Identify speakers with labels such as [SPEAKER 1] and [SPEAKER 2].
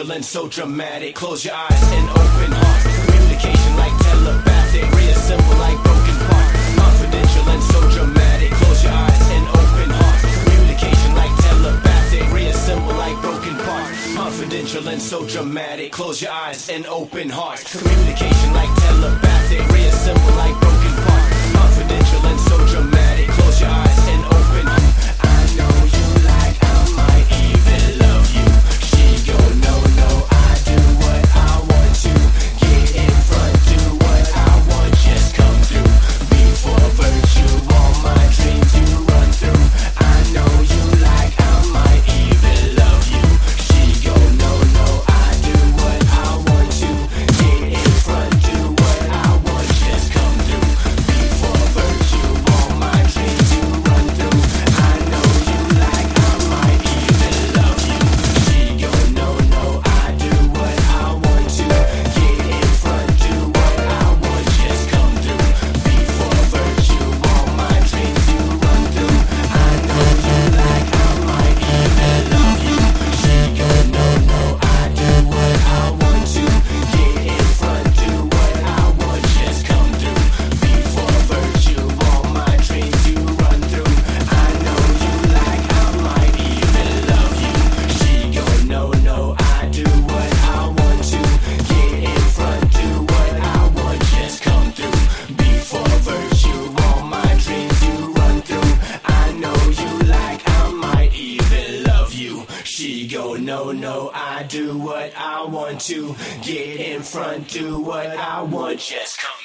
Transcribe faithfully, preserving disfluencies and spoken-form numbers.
[SPEAKER 1] confidential and so dramatic. Close your eyes and open heart. Communication like telepathic, reassemble like broken parts. Confidential and so dramatic. Close your eyes and open heart. Communication like telepathic, reassemble like broken parts. Confidential and so dramatic. Close your eyes and open hearts. Communication like telepathic, reassemble like broken parts. Confidential and so dramatic. Close your eyes and open hearts. I know you like I might even love you. She go no no, I do what I want to. Get in front, do what I want, just come through. Before virtue, all my dreams you run through. I know you like I might even love you. She go no no, I do what I want to. Get in front, do what I want, just come through. Before virtue, all my dreams you run through. I know you like I might even love you. She go no no, I do what I want to. Get in front, do what I want, just come through. Before virtue, all my dreams you run through. I know you like I might even love you. She go no no, I do what I want to. Get in front, do what I want, just come through. Before virtue, all my dreams you run through. I know you like I might even love you. She go no no, I do what I want to. Get in front, do what I want, just come through. Before virtue, all my dreams you run through. I know you like I might even love you. She go no no, I do what I want to. Get in front, do what I want, just come